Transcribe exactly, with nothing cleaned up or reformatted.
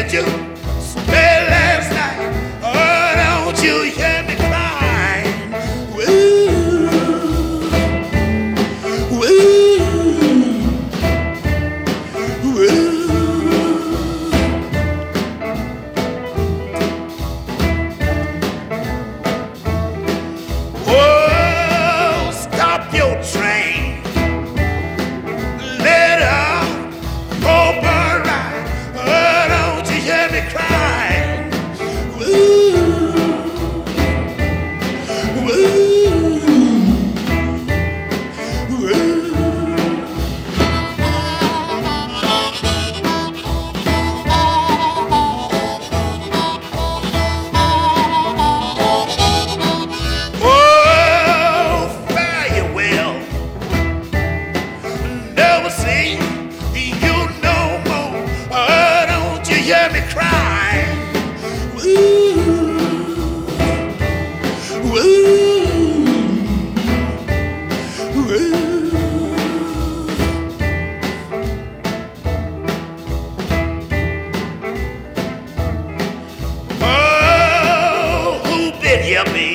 did you spend last night? Oh, don't you hear me crying? Woo, woo, woo. Oh, stop your train. Let her over right. Oh, don't you hear me crying? Woo, woo, woo. Oh, fare you well. Never see you no more. Oh, don't you hear me crying? Woo, woo, woo. Oh, who been here, baby?